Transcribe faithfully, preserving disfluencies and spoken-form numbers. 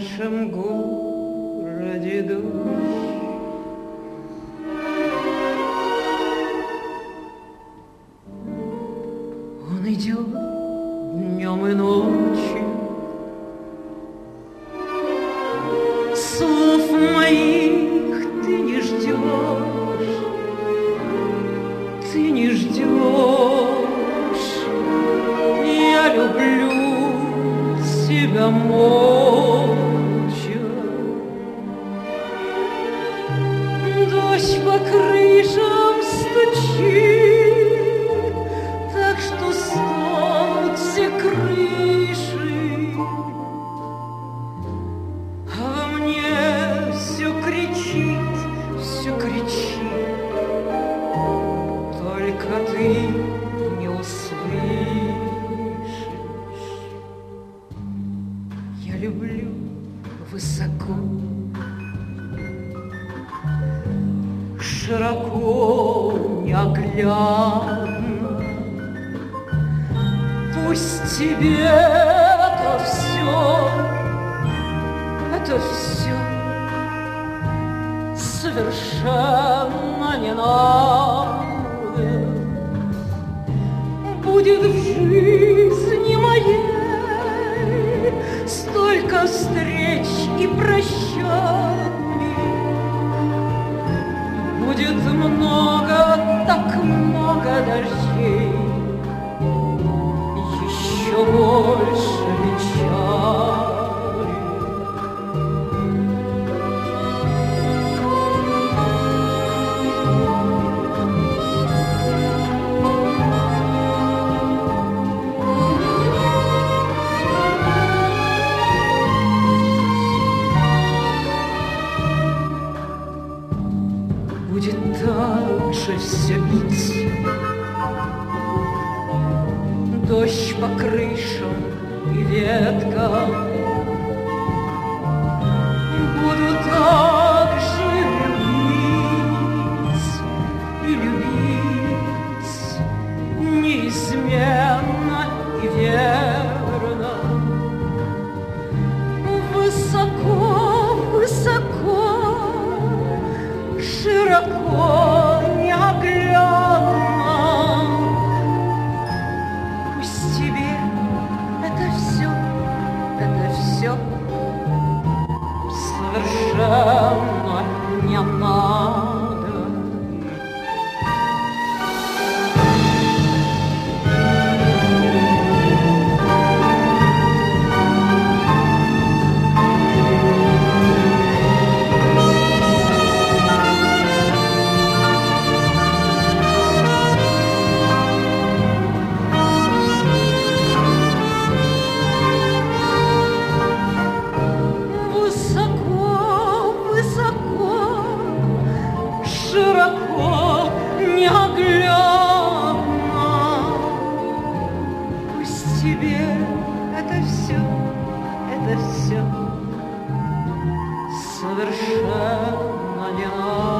нашем городе дождь. Он идет днем и ночью, слов моих ты не ждешь, ты не ждешь. Я люблю тебя молча. Дождь по крышам стучит, так что стонут все крыши. А во мне все кричит, все кричит, только ты не услышишь. Я люблю высоко, широко, неоглядно. Пусть тебе это все, это все совершенно не надо. Будет в жизни моей столько встреч и прощаний, будет много, так много дождей, еще больше печали. Будет так же все бить, дождь по крышам и веткам. Буду так же любить и любить неизменно и верно. Высоко, высоко, широко, неоглядно. Пусть тебе это все, это все совершенно не надо. Широко, неоглядно. Пусть тебе это все, это все совершенно не надо.